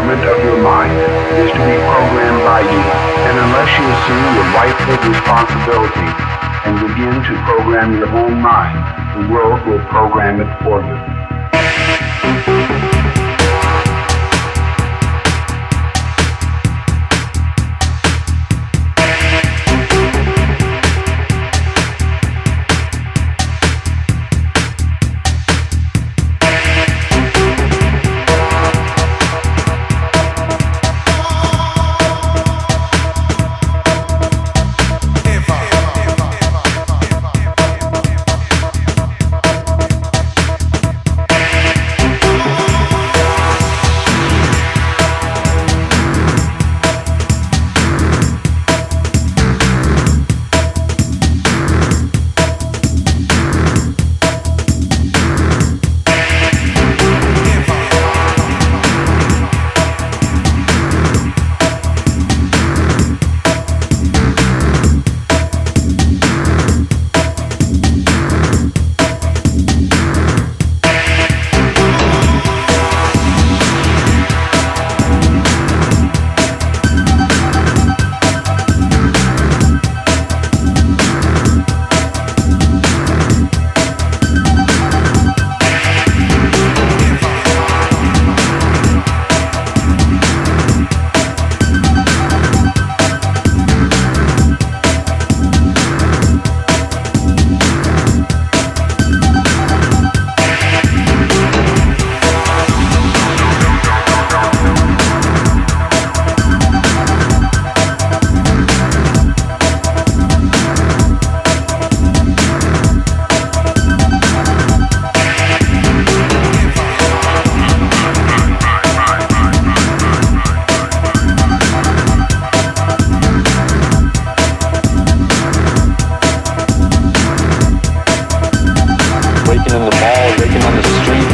department of your mind is to be programmed by you, and unless you assume your rightful responsibility and begin to program your own mind, the world will program it for you. Raking in the mall, raking on the streets.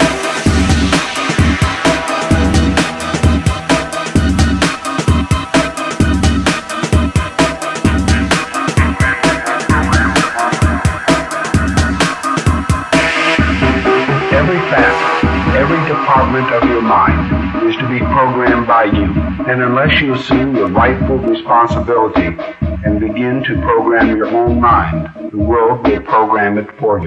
Every facet, every department of your mind is to be programmed by you, and unless you assume your rightful responsibility and begin to program your own mind, the world will program it for you.